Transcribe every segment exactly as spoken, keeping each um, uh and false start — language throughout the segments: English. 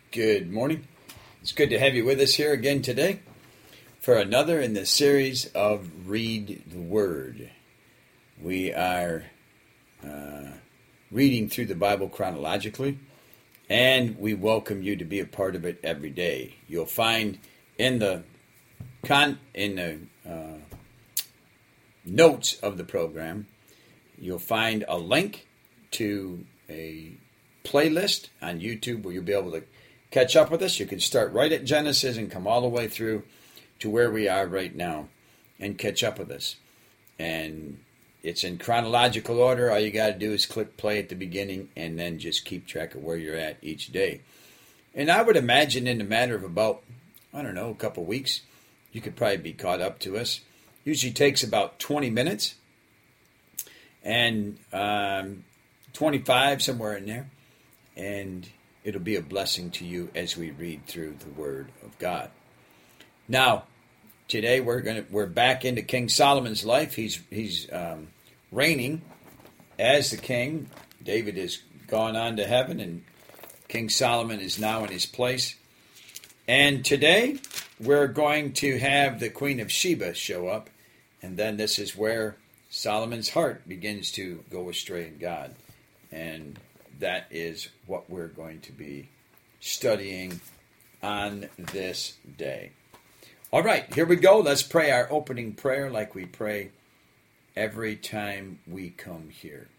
Good morning. It's good to have you with us here again today for another in the series of Read the Word. We are uh, reading through the Bible chronologically, and we welcome you to be a part of it every day. You'll find in the con in the uh, notes of the program, you'll find a link to a playlist on YouTube where you'll be able to catch up with us. You can start right at Genesis and come all the way through to where we are right now and catch up with us. And it's in chronological order. All you got to do is click play at the beginning and then just keep track of where you're at each day. And I would imagine in a matter of about, I don't know, a couple weeks, you could probably be caught up to us. Usually takes about twenty minutes and um, twenty-five, somewhere in there. And it'll be a blessing to you as we read through the Word of God. Now, today we're gonna we're back into King Solomon's life. He's he's um, reigning as the king. David has gone on to heaven, and King Solomon is now in his place. And today we're going to have the Queen of Sheba show up, and then this is where Solomon's heart begins to go astray in God, and that is what we're going to be studying on this day. All right, here we go. Let's pray our opening prayer like we pray every time we come here.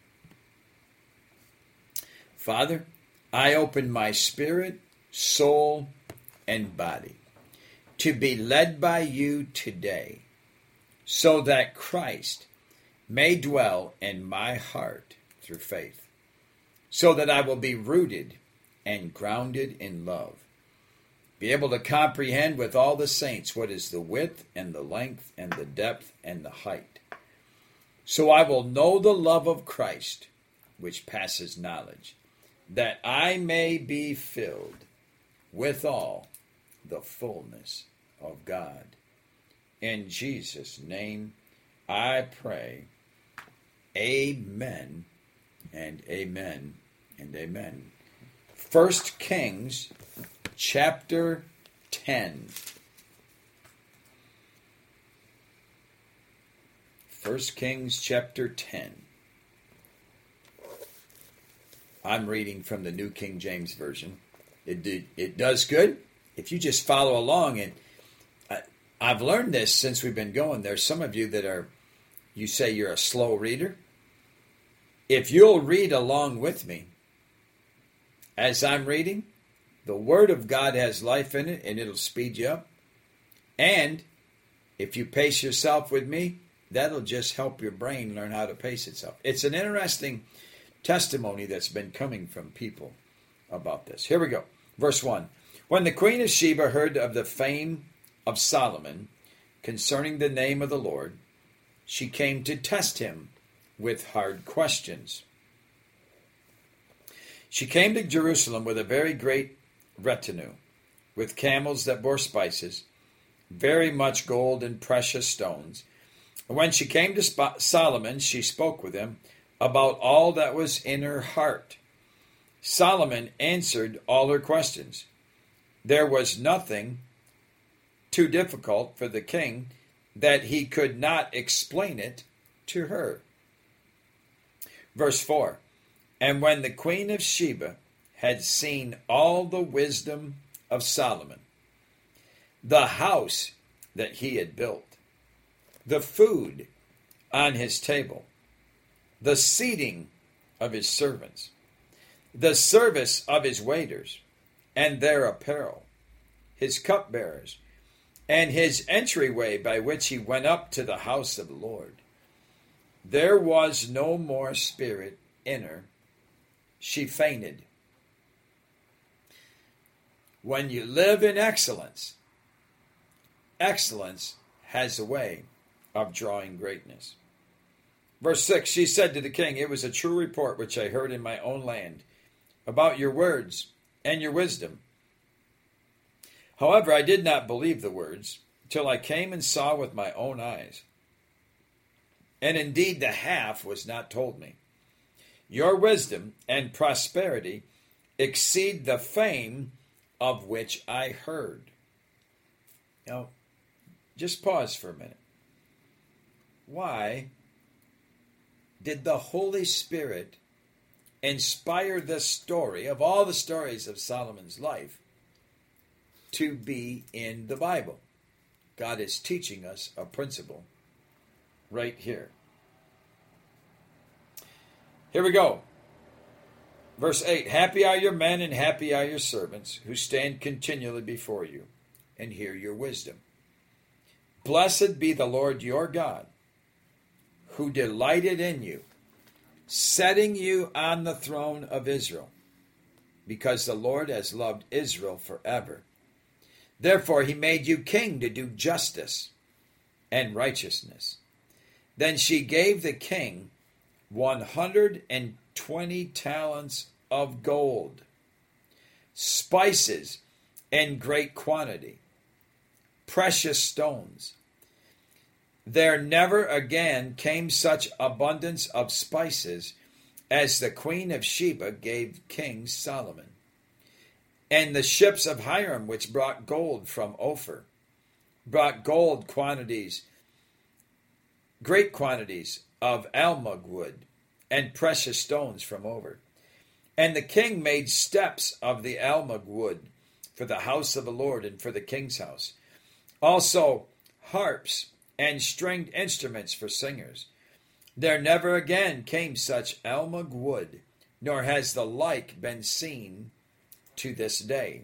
Father, I open my spirit, soul, and body to be led by you today, so that Christ may dwell in my heart through faith, so that I will be rooted and grounded in love, be able to comprehend with all the saints what is the width and the length and the depth and the height, so I will know the love of Christ, which passes knowledge, that I may be filled with all the fullness of God. In Jesus' name I pray. Amen. And amen and amen. First Kings chapter ten. First Kings chapter ten. I'm reading from the New King James Version. It did, it does good if you just follow along. And I, I've learned this since we've been going. There's some of you that are, you say you're a slow reader. If you'll read along with me as I'm reading, the Word of God has life in it, and it'll speed you up. And if you pace yourself with me, that'll just help your brain learn how to pace itself. It's an interesting testimony that's been coming from people about this. Here we go. Verse one. When the Queen of Sheba heard of the fame of Solomon concerning the name of the Lord, she came to test him with hard questions. She came to Jerusalem with a very great retinue, with camels that bore spices, very much gold and precious stones. And when she came to Solomon, she spoke with him about all that was in her heart. Solomon answered all her questions. There was nothing too difficult for the king that he could not explain it to her. Verse four, and when the Queen of Sheba had seen all the wisdom of Solomon, the house that he had built, the food on his table, the seating of his servants, the service of his waiters, and their apparel, his cupbearers, and his entryway by which he went up to the house of the Lord, there was no more spirit in her. She fainted. When you live in excellence, excellence has a way of drawing greatness. Verse six, she said to the king, it was a true report which I heard in my own land about your words and your wisdom. However, I did not believe the words till I came and saw with my own eyes. And indeed, the half was not told me. Your wisdom and prosperity exceed the fame of which I heard. Now, just pause for a minute. Why did the Holy Spirit inspire this story, of all the stories of Solomon's life, to be in the Bible? God is teaching us a principle right here. Here we go. Verse eight, happy are your men and happy are your servants who stand continually before you and hear your wisdom. Blessed be the Lord your God, who delighted in you, setting you on the throne of Israel, because the Lord has loved Israel forever. Therefore he made you king to do justice and righteousness. Then she gave the king one hundred twenty talents of gold, spices in great quantity, precious stones. There never again came such abundance of spices as the queen of Sheba gave King Solomon. And the ships of Hiram, which brought gold from Ophir, brought gold quantities, great quantities of almug wood and precious stones from Ophir. And the king made steps of the almug wood for the house of the Lord and for the king's house. Also harps and stringed instruments for singers. There never again came such almug wood, nor has the like been seen to this day.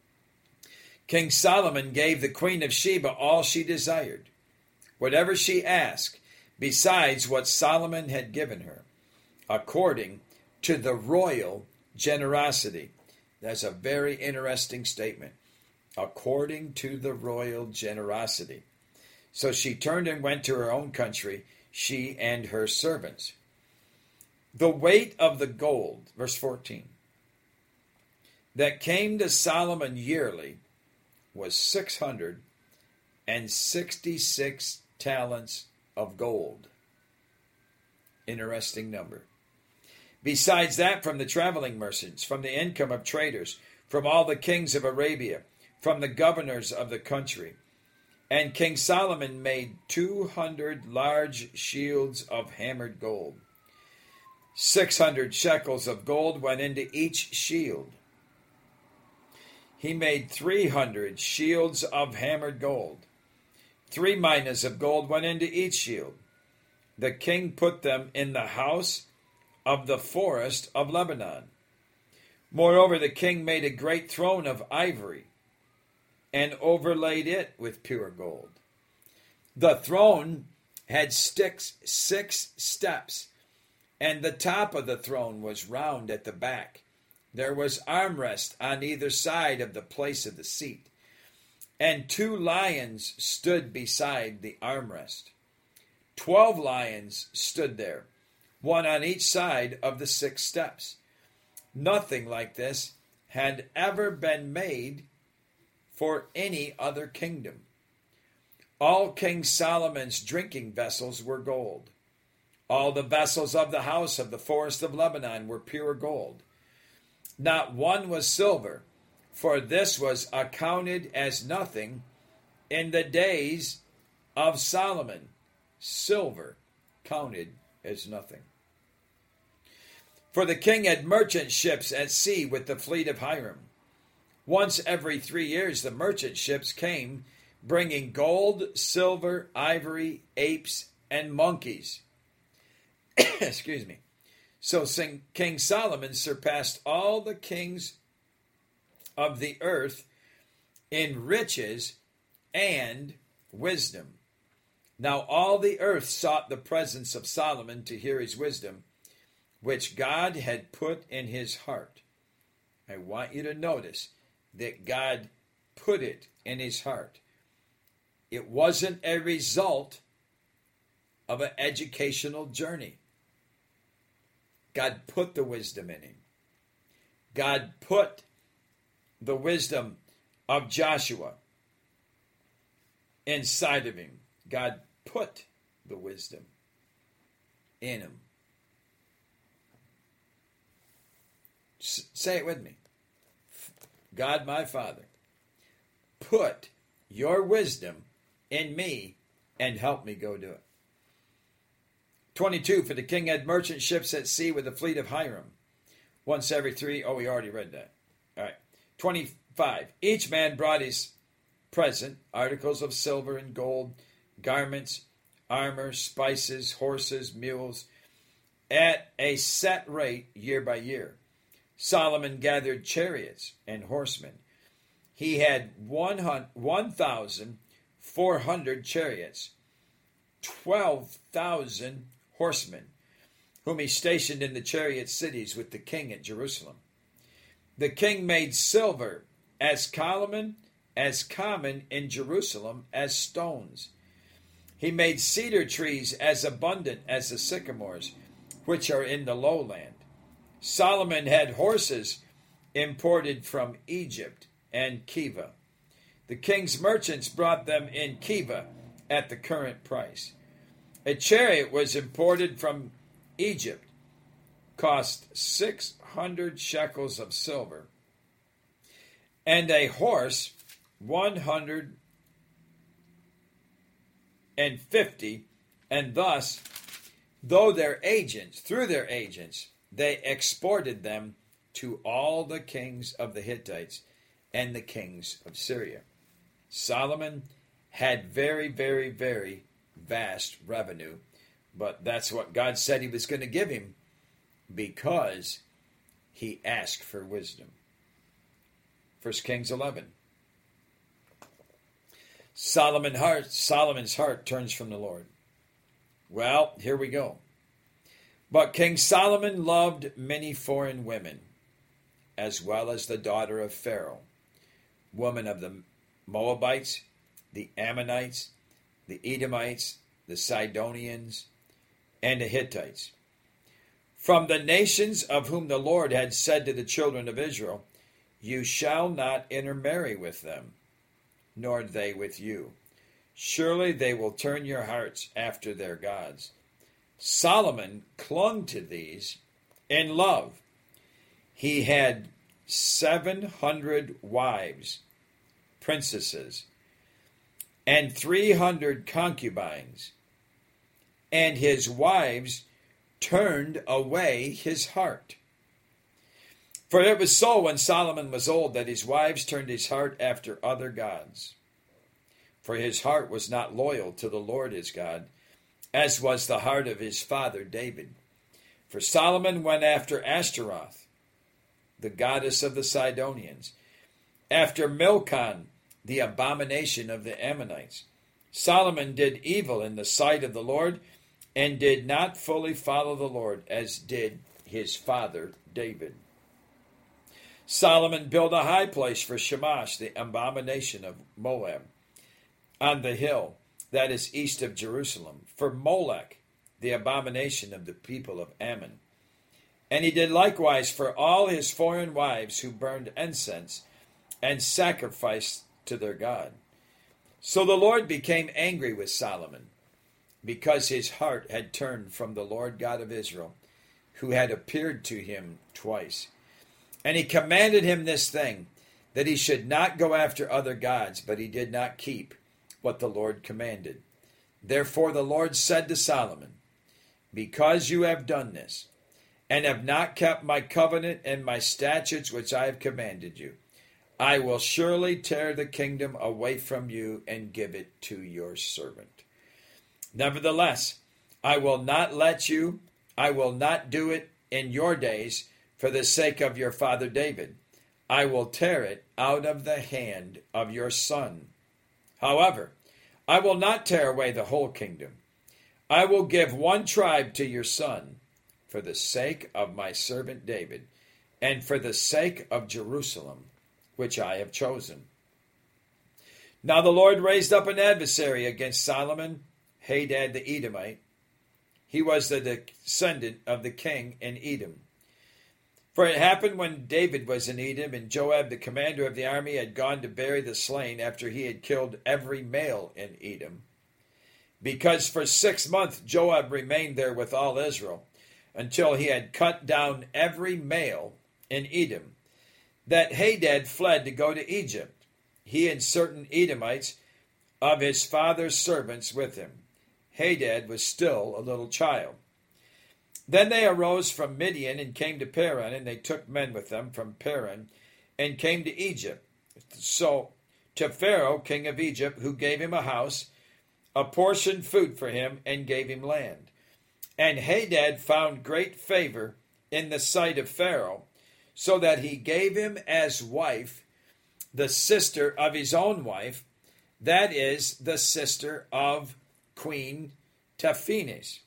King Solomon gave the queen of Sheba all she desired, whatever she asked, besides what Solomon had given her, according to the royal generosity. That's a very interesting statement. According to the royal generosity. So she turned and went to her own country, she and her servants. The weight of the gold, verse fourteen, that came to Solomon yearly was six hundred sixty-six talents of gold. Interesting number. Besides that, from the traveling merchants, from the income of traders, from all the kings of Arabia, from the governors of the country. And King Solomon made two hundred large shields of hammered gold. Six hundred shekels of gold went into each shield. He made three hundred shields of hammered gold. Three minas of gold went into each shield. The king put them in the house of the forest of Lebanon. Moreover, the king made a great throne of ivory and overlaid it with pure gold. The throne had six, six steps, and the top of the throne was round at the back. There was armrest on either side of the place of the seat, and two lions stood beside the armrest. Twelve lions stood there, one on each side of the six steps. Nothing like this had ever been made for any other kingdom. All King Solomon's drinking vessels were gold. All the vessels of the house of the forest of Lebanon were pure gold. Not one was silver, for this was accounted as nothing in the days of Solomon. Silver counted as nothing. For the king had merchant ships at sea with the fleet of Hiram. Once every three years the merchant ships came, bringing gold, silver, ivory, apes, and monkeys. Excuse me. So King Solomon surpassed all the kings of the earth in riches and wisdom. Now all the earth sought the presence of Solomon to hear his wisdom, which God had put in his heart. I want you to notice that God put it in his heart. It wasn't a result of an educational journey. God put the wisdom in him. God put the wisdom of Joshua inside of him. God put the wisdom in him. S- say it with me. God my Father, put your wisdom in me and help me go do it. twenty-two, for the king had merchant ships at sea with a fleet of Hiram. Once every three, oh, we already read that. All right. twenty-five, each man brought his present, articles of silver and gold, garments, armor, spices, horses, mules, at a set rate year by year. Solomon gathered chariots and horsemen. He had one thousand four hundred chariots, twelve thousand horsemen, whom he stationed in the chariot cities with the king at Jerusalem. The king made silver as common, as common in Jerusalem as stones. He made cedar trees as abundant as the sycamores, which are in the lowland. Solomon had horses imported from Egypt and Kiva. The king's merchants brought them in Kiva at the current price. A chariot was imported from Egypt, cost six hundred shekels of silver, and a horse one hundred fifty, and thus, though their agents, through their agents, they exported them to all the kings of the Hittites and the kings of Syria. Solomon had very, very, very vast revenue, but that's what God said he was going to give him because he asked for wisdom. First Kings eleven. Solomon heart, Solomon's heart turns from the Lord. Well, here we go. But King Solomon loved many foreign women, as well as the daughter of Pharaoh, woman of the Moabites, the Ammonites, the Edomites, the Sidonians, and the Hittites. From the nations of whom the Lord had said to the children of Israel, you shall not intermarry with them, nor they with you. Surely they will turn your hearts after their gods. Solomon clung to these in love. He had seven hundred wives, princesses, and three hundred concubines, and his wives turned away his heart. For it was so when Solomon was old that his wives turned his heart after other gods. For his heart was not loyal to the Lord his God, as was the heart of his father David. For Solomon went after Ashtaroth, the goddess of the Sidonians, after Milcom, the abomination of the Ammonites. Solomon did evil in the sight of the Lord, and did not fully follow the Lord, as did his father David. Solomon built a high place for Shamash, the abomination of Moab, on the hill that is east of Jerusalem, for Molech, the abomination of the people of Ammon. And he did likewise for all his foreign wives who burned incense and sacrificed to their God. So the Lord became angry with Solomon, because his heart had turned from the Lord God of Israel, who had appeared to him twice. And he commanded him this thing, that he should not go after other gods, but he did not keep what the Lord commanded. Therefore the Lord said to Solomon, because you have done this, and have not kept my covenant and my statutes which I have commanded you, I will surely tear the kingdom away from you and give it to your servant. Nevertheless, I will not let you, I will not do it in your days for the sake of your father David. I will tear it out of the hand of your son. However, I will not tear away the whole kingdom. I will give one tribe to your son for the sake of my servant David and for the sake of Jerusalem, which I have chosen. Now the Lord raised up an adversary against Solomon, Hadad the Edomite. He was the descendant of the king in Edom. For it happened when David was in Edom, and Joab, the commander of the army, had gone to bury the slain after he had killed every male in Edom. Because for six months Joab remained there with all Israel, until he had cut down every male in Edom. that Hadad fled to go to Egypt, he and certain Edomites of his father's servants with him. Hadad was still a little child. Then they arose from Midian and came to Paran, and they took men with them from Paran and came to Egypt. So to Pharaoh, king of Egypt, who gave him a house, apportioned food for him, and gave him land. And Hadad found great favor in the sight of Pharaoh, so that he gave him as wife the sister of his own wife, that is, the sister of Queen Tahpenes.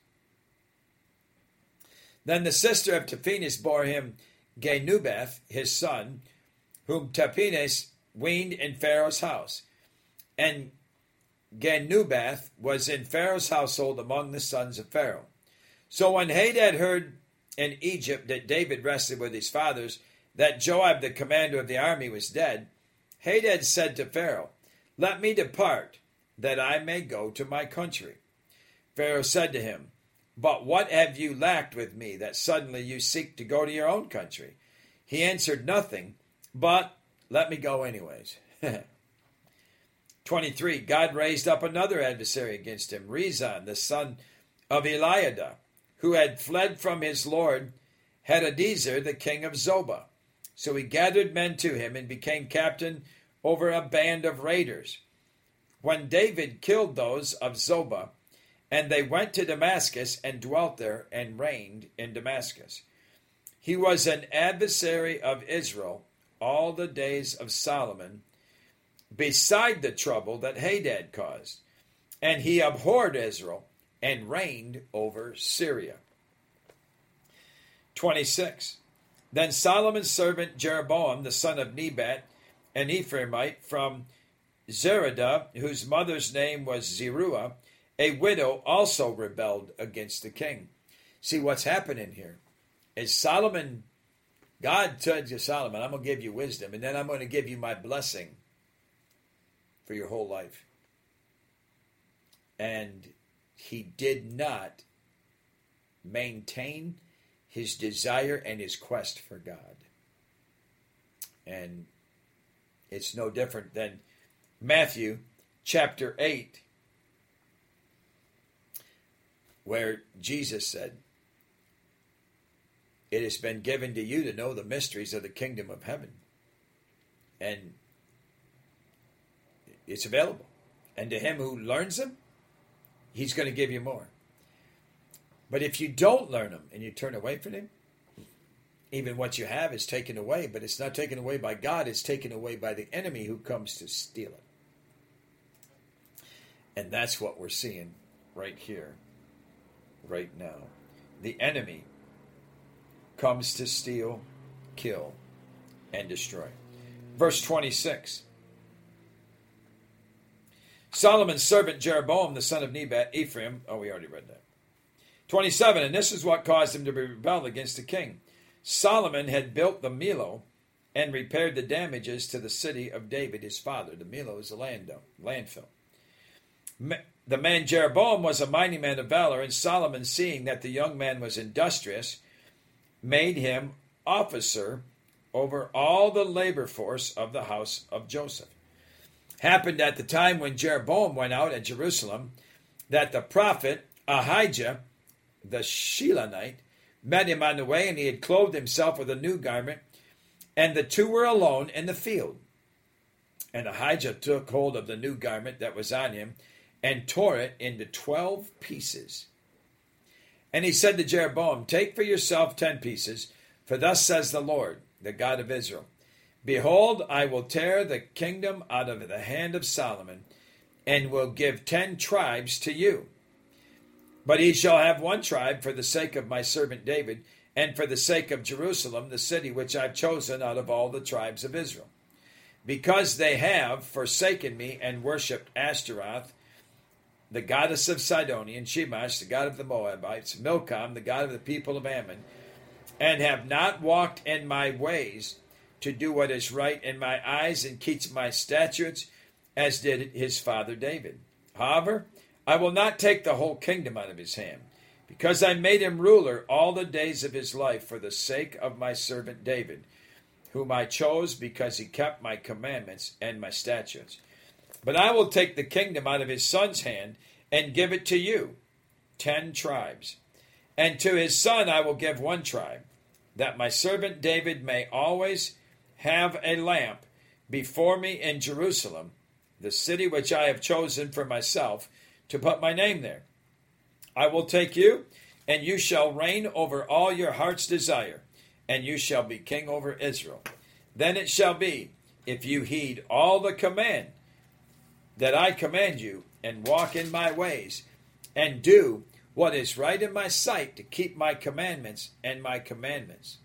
Then the sister of Tahpenes bore him Genubath, his son, whom Tahpenes weaned in Pharaoh's house. And Genubath was in Pharaoh's household among the sons of Pharaoh. So when Hadad heard in Egypt that David rested with his fathers, that Joab, the commander of the army, was dead, Hadad said to Pharaoh, "Let me depart, that I may go to my country." Pharaoh said to him, "But what have you lacked with me, that suddenly you seek to go to your own country?" He answered, "Nothing, but let me go anyways." twenty-three. God raised up another adversary against him, Rezon, the son of Eliada, who had fled from his lord Hadadezer, the king of Zobah. So he gathered men to him and became captain over a band of raiders. When David killed those of Zobah, and they went to Damascus and dwelt there and reigned in Damascus. He was an adversary of Israel all the days of Solomon, beside the trouble that Hadad caused. And he abhorred Israel and reigned over Syria. twenty-six. Then Solomon's servant Jeroboam, the son of Nebat, an Ephraimite from Zeradah, whose mother's name was Zeruah, a widow, also rebelled against the king. See, what's happening here is Solomon, God told to Solomon, "I'm going to give you wisdom, and then I'm going to give you my blessing for your whole life." And he did not maintain his desire and his quest for God. And it's no different than Matthew chapter eight, where Jesus said, "It has been given to you to know the mysteries of the kingdom of heaven." And it's available. And to him who learns them, he's going to give you more. But if you don't learn them and you turn away from him, even what you have is taken away, but it's not taken away by God, it's taken away by the enemy who comes to steal it. And that's what we're seeing right here, right now. The enemy comes to steal, kill, and destroy. Verse twenty-six. Solomon's servant Jeroboam, the son of Nebat, Ephraim. Oh, we already read that. twenty-seven. And this is what caused him to rebel against the king. Solomon had built the Millo and repaired the damages to the city of David, his father. The Millo is a land, landfill. The man Jeroboam was a mighty man of valor, and Solomon, seeing that the young man was industrious, made him officer over all the labor force of the house of Joseph. Happened at the time when Jeroboam went out at Jerusalem, that the prophet Ahijah, the Shilonite, met him on the way, and he had clothed himself with a new garment, and the two were alone in the field. And Ahijah took hold of the new garment that was on him, and tore it into twelve pieces. And he said to Jeroboam, "Take for yourself ten pieces, for thus says the Lord, the God of Israel, Behold, I will tear the kingdom out of the hand of Solomon, and will give ten tribes to you. But he shall have one tribe for the sake of my servant David, and for the sake of Jerusalem, the city which I've chosen out of all the tribes of Israel. Because they have forsaken me and worshipped Ashtaroth, the goddess of Sidon, and Shemash, the god of the Moabites, Milcom, the god of the people of Ammon, and have not walked in my ways to do what is right in my eyes and keep my statutes, as did his father David. However, I will not take the whole kingdom out of his hand, because I made him ruler all the days of his life for the sake of my servant David. whom I chose because he kept my commandments and my statutes. But I will take the kingdom out of his son's hand and give it to you, ten tribes. And to his son I will give one tribe, that my servant David may always have a lamp before me in Jerusalem, the city which I have chosen for myself, to put my name there. I will take you, and you shall reign over all your heart's desire, and you shall be king over Israel. Then it shall be, if you heed all the command that I command you, and walk in my ways, and do what is right in my sight, to keep my commandments and my commandments,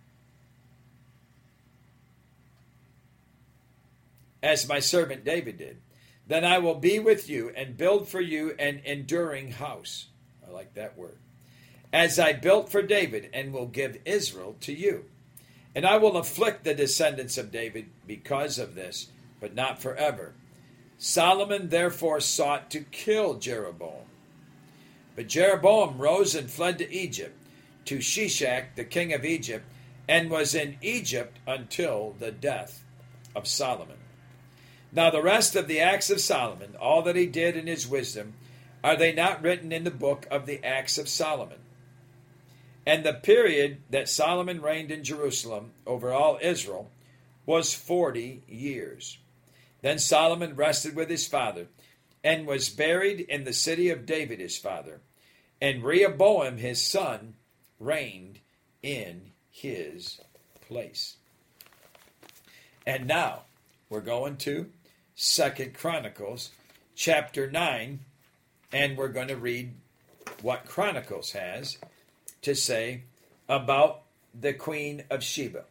as my servant David did, then I will be with you and build for you an enduring house. I like that word. As I built for David, and will give Israel to you. And I will afflict the descendants of David because of this, but not forever. Solomon therefore sought to kill Jeroboam. But Jeroboam rose and fled to Egypt, to Shishak, the king of Egypt, and was in Egypt until the death of Solomon. Now the rest of the acts of Solomon, all that he did in his wisdom, are they not written in the book of the acts of Solomon? And the period that Solomon reigned in Jerusalem over all Israel was forty years. Then Solomon rested with his father, and was buried in the city of David his father. And Rehoboam his son reigned in his place. And now we're going to Second Chronicles chapter nine, and we're going to read what Chronicles has to say about the Queen of Sheba.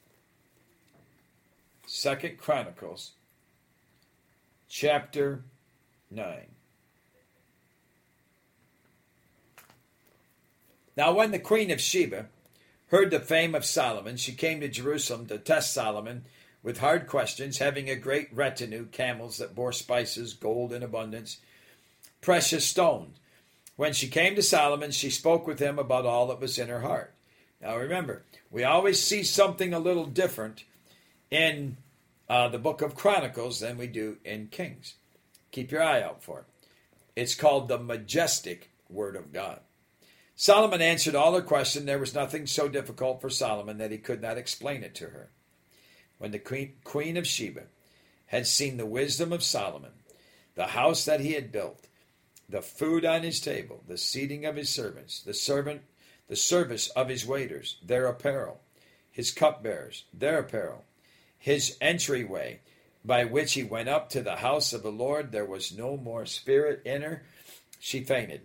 Second Chronicles chapter nine. Now when the Queen of Sheba heard the fame of Solomon, she came to Jerusalem to test Solomon with hard questions, having a great retinue, camels that bore spices, gold in abundance, precious stones. When she came to Solomon, she spoke with him about all that was in her heart. Now remember, we always see something a little different in uh, the book of Chronicles than we do in Kings. Keep your eye out for it. It's called the majestic word of God. Solomon answered all her questions. There was nothing so difficult for Solomon that he could not explain it to her. When the queen, queen of Sheba had seen the wisdom of Solomon, the house that he had built, the food on his table, the seating of his servants, the servant, the service of his waiters, their apparel, his cupbearers, their apparel, his entryway by which he went up to the house of the Lord, there was no more spirit in her. She fainted.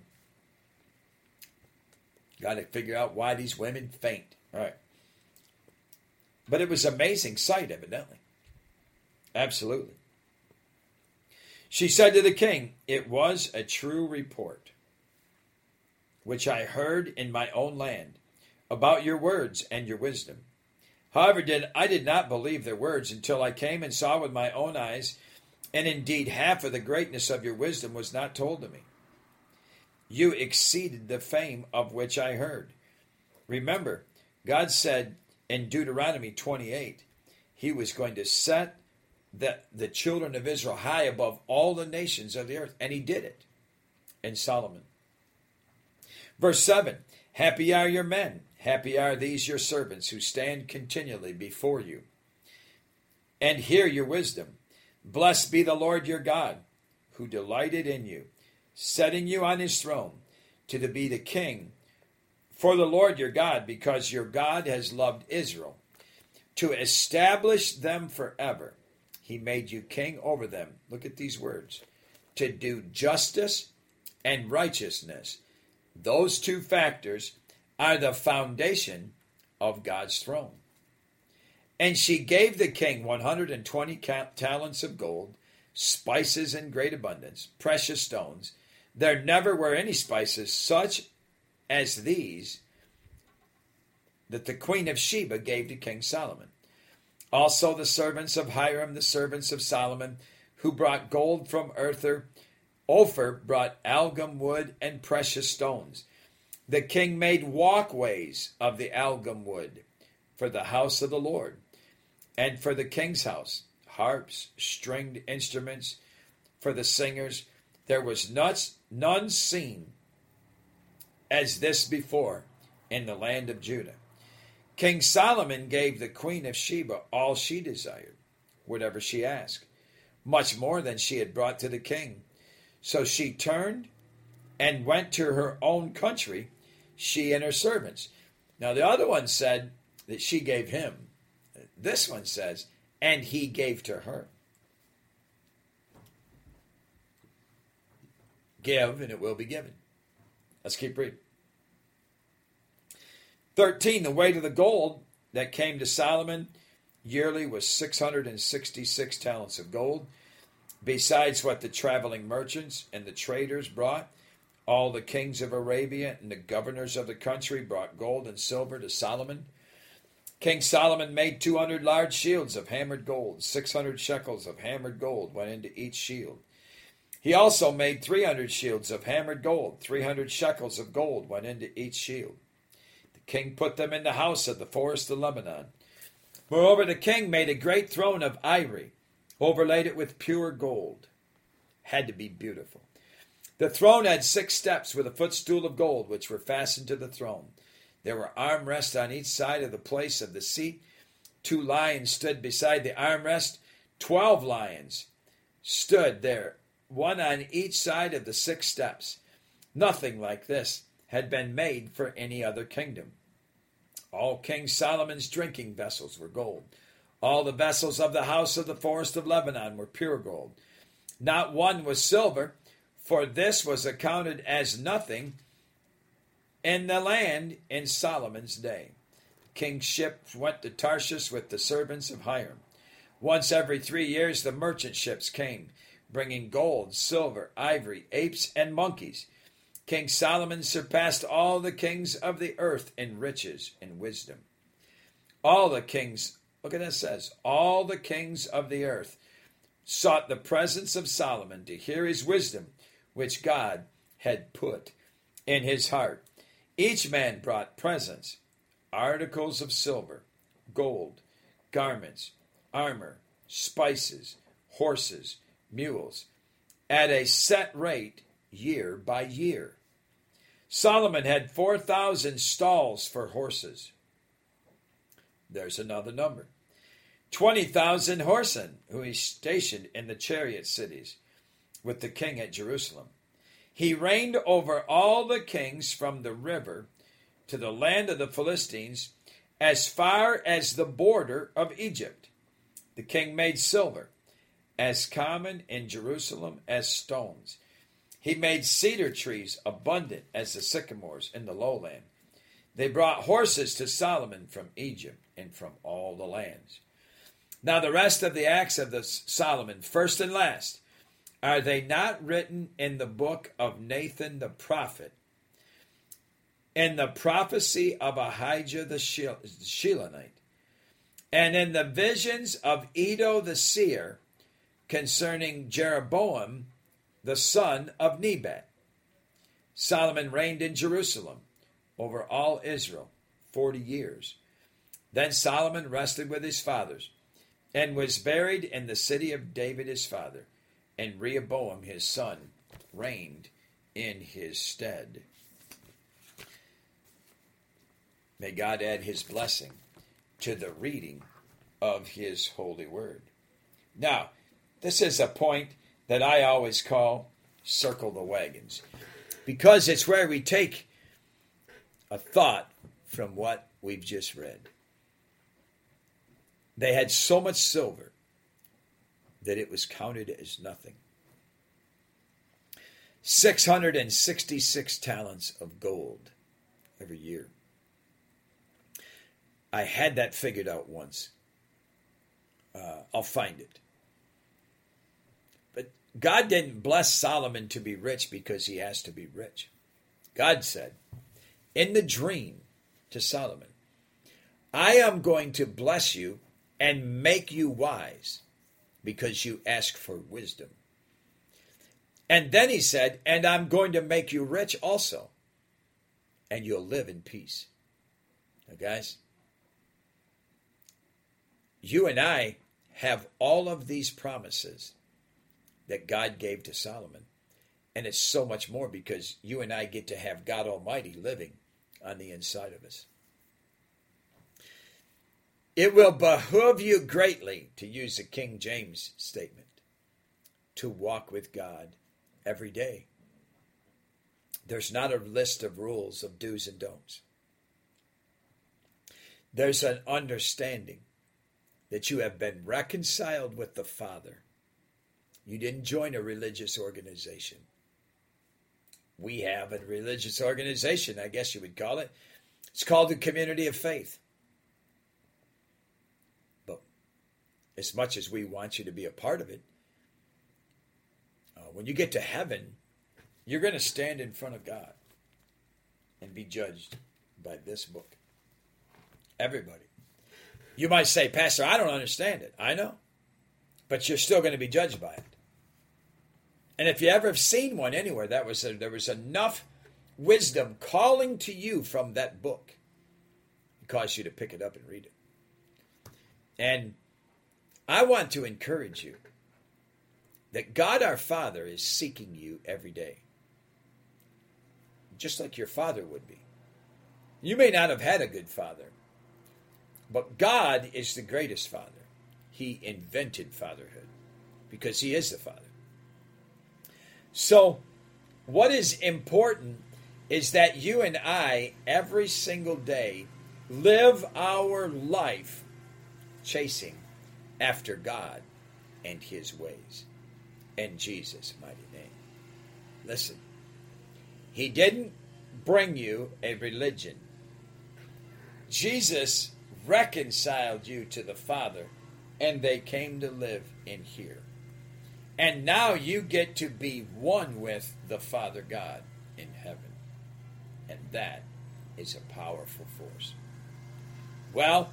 Got to figure out why these women faint. All right. But it was an amazing sight, evidently. Absolutely. She said to the king, "It was a true report, which I heard in my own land, about your words and your wisdom. However, did I did not believe their words until I came and saw with my own eyes, and indeed half of the greatness of your wisdom was not told to me. You exceeded the fame of which I heard." Remember, God said in Deuteronomy twenty-eight, he was going to set the, the children of Israel high above all the nations of the earth. And he did it in Solomon. Verse seven, "Happy are your men, happy are these your servants who stand continually before you and hear your wisdom. Blessed be the Lord your God, who delighted in you, setting you on his throne to be the king for the Lord your God, because your God has loved Israel, to establish them forever. He made you king over them." Look at these words. "To do justice and righteousness." Those two factors are the foundation of God's throne. "And she gave the king one hundred twenty talents of gold, spices in great abundance, precious stones. There never were any spices such as these that the Queen of Sheba gave to King Solomon. Also the servants of Hiram, the servants of Solomon, who brought gold from Ophir, Ophir brought algum wood and precious stones. The king made walkways of the algum wood for the house of the Lord, and for the king's house, harps, stringed instruments for the singers. There was not, none seen as this before in the land of Judah. King Solomon gave the queen of Sheba all she desired, whatever she asked, much more than she had brought to the king. So she turned and went to her own country, she and her servants. Now the other one said that she gave him. This one says, and he gave to her. Give, and it will be given. Let's keep reading. thirteen. The weight of the gold that came to Solomon yearly was six hundred sixty-six talents of gold, besides what the traveling merchants and the traders brought. All the kings of Arabia and the governors of the country brought gold and silver to Solomon. King Solomon made two hundred large shields of hammered gold. six hundred shekels of hammered gold went into each shield. He also made three hundred shields of hammered gold. three hundred shekels of gold went into each shield. The king put them in the house of the forest of Lebanon. Moreover, the king made a great throne of ivory, overlaid it with pure gold. Had to be beautiful. The throne had six steps with a footstool of gold, which were fastened to the throne. There were armrests on each side of the place of the seat. Two lions stood beside the armrest. Twelve lions stood there, one on each side of the six steps. Nothing like this had been made for any other kingdom. All King Solomon's drinking vessels were gold. All the vessels of the house of the forest of Lebanon were pure gold. Not one was silver, for this was accounted as nothing in the land in Solomon's day. King's ships went to Tarshish with the servants of Hiram. Once every three years the merchant ships came, bringing gold, silver, ivory, apes, and monkeys. King Solomon surpassed all the kings of the earth in riches and wisdom. All the kings, look at this says, all the kings of the earth sought the presence of Solomon to hear his wisdom, which God had put in his heart. Each man brought presents, articles of silver, gold, garments, armor, spices, horses, mules, at a set rate year by year. Solomon had four thousand stalls for horses. There's another number. twenty thousand horsemen who he stationed in the chariot cities with the king at Jerusalem. He reigned over all the kings from the river to the land of the Philistines as far as the border of Egypt. The king made silver as common in Jerusalem as stones. He made cedar trees abundant as the sycamores in the lowland. They brought horses to Solomon from Egypt and from all the lands. Now the rest of the acts of the Solomon, first and last, are they not written in the book of Nathan the prophet, in the prophecy of Ahijah the Shilonite, and in the visions of Iddo the seer concerning Jeroboam the son of Nebat? Solomon reigned in Jerusalem over all Israel forty years. Then Solomon rested with his fathers and was buried in the city of David his father, and Rehoboam his son reigned in his stead. May God add his blessing to the reading of his holy word. Now, this is a point that I always call circle the wagons, because it's where we take a thought from what we've just read. They had so much silver that it was counted as nothing. six hundred sixty-six talents of gold every year. I had that figured out once. Uh, I'll find it. But God didn't bless Solomon to be rich because he has to be rich. God said in the dream to Solomon, I am going to bless you and make you wise because you ask for wisdom. And then he said, and I'm going to make you rich also, and you'll live in peace. Now, guys, you and I have all of these promises that God gave to Solomon. And it's so much more because you and I get to have God Almighty living on the inside of us. It will behoove you greatly, to use the King James statement, to walk with God every day. There's not a list of rules of do's and don'ts. There's an understanding that you have been reconciled with the Father. You didn't join a religious organization. We have a religious organization, I guess you would call it. It's called the Community of Faith. But as much as we want you to be a part of it, uh, when you get to heaven, you're going to stand in front of God and be judged by this book. Everybody. You might say, Pastor, I don't understand it. I know. But you're still going to be judged by it. And if you ever have seen one anywhere, that was a, there was enough wisdom calling to you from that book. It caused you to pick it up and read it. And I want to encourage you that God our Father is seeking you every day. Just like your father would be. You may not have had a good father, but God is the greatest father. He invented fatherhood because he is the Father. So, what is important is that you and I, every single day, live our life chasing after God and his ways. In Jesus' mighty name. Listen, he didn't bring you a religion. Jesus reconciled you to the Father, and they came to live in here. And now you get to be one with the Father God in heaven. And that is a powerful force. Well,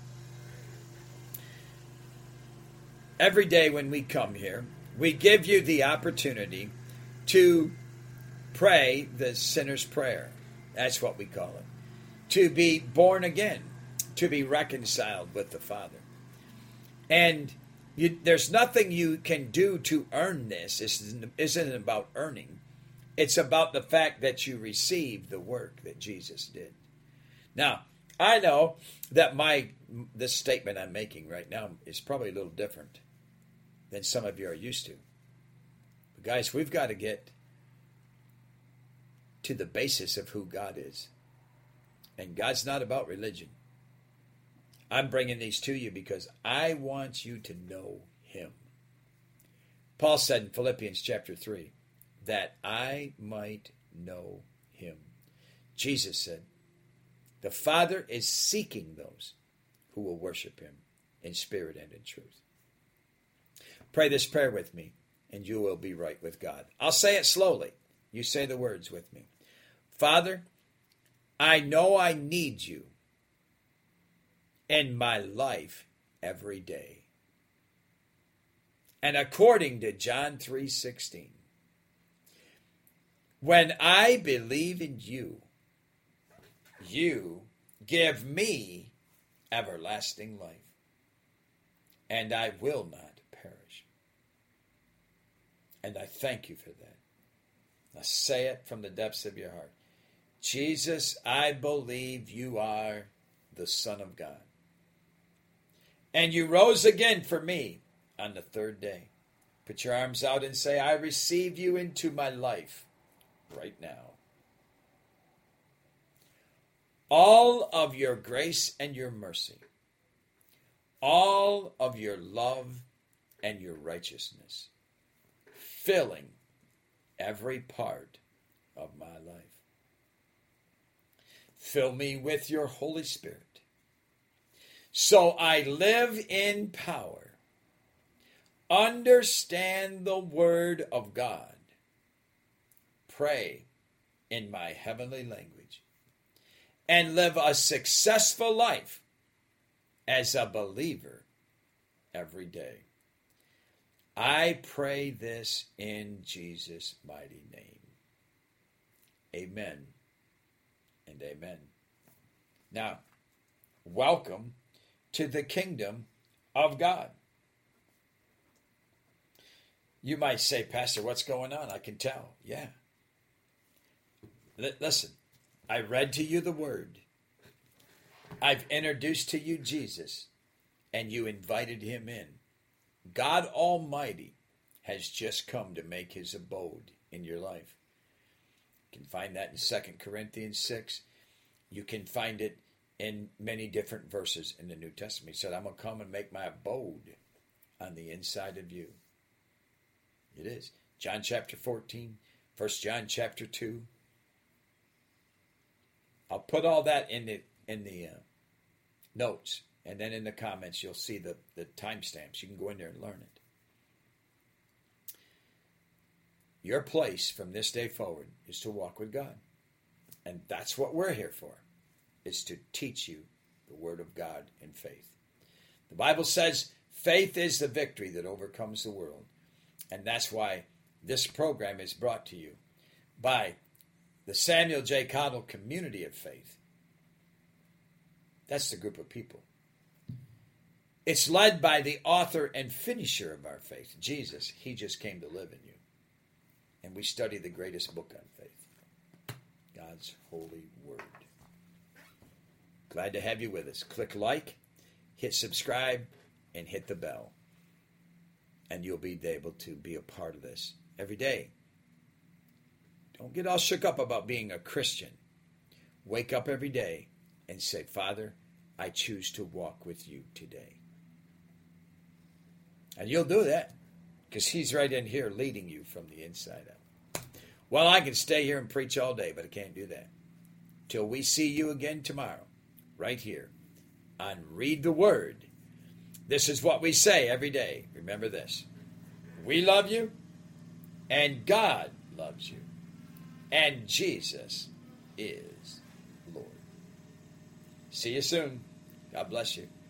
every day when we come here, we give you the opportunity to pray the sinner's prayer. That's what we call it. To be born again. To be reconciled with the Father. And you, there's nothing you can do to earn this. This isn't, isn't about earning. It's about the fact that you receive the work that Jesus did. Now, I know that my this statement I'm making right now is probably a little different than some of you are used to. But guys, we've got to get to the basis of who God is. And God's not about religion. I'm bringing these to you because I want you to know him. Paul said in Philippians chapter three, that I might know him. Jesus said, the Father is seeking those who will worship him in spirit and in truth. Pray this prayer with me, and you will be right with God. I'll say it slowly. You say the words with me. Father, I know I need you in my life every day. And according to John three sixteen, when I believe in you, you give me everlasting life, and I will not perish. And I thank you for that. Now say it from the depths of your heart. Jesus, I believe you are the Son of God. And you rose again for me on the third day. Put your arms out and say, I receive you into my life right now. All of your grace and your mercy, all of your love and your righteousness, filling every part of my life. Fill me with your Holy Spirit, so I live in power, understand the Word of God, pray in my heavenly language, and live a successful life as a believer every day. I pray this in Jesus' mighty name. Amen and amen. Now, welcome to the kingdom of God. You might say, Pastor, what's going on? I can tell. Yeah. L- listen, I read to you the word. I've introduced to you Jesus, and you invited him in. God Almighty has just come to make his abode in your life. You can find that in Second Corinthians six. You can find it in many different verses in the New Testament. He said, I'm going to come and make my abode on the inside of you. It is. John chapter fourteen, First John chapter two. I'll put all that in the in the uh, notes, and then in the comments you'll see the, the timestamps. You can go in there and learn it. Your place from this day forward is to walk with God. And that's what we're here for, is to teach you the Word of God in faith. The Bible says faith is the victory that overcomes the world. And that's why this program is brought to you by the Samuel J. Cottle Community of Faith. That's the group of people. It's led by the author and finisher of our faith, Jesus. He just came to live in you. And we study the greatest book on faith, God's holy word. Glad to have you with us. Click like, hit subscribe, and hit the bell. And you'll be able to be a part of this every day. Don't get all shook up about being a Christian. Wake up every day and say, Father, I choose to walk with you today. And you'll do that because he's right in here leading you from the inside out. Well, I can stay here and preach all day, but I can't do that. Till we see you again tomorrow, right here on Read the Word. This is what we say every day. Remember this. We love you, and God loves you, and Jesus is Lord. See you soon. God bless you.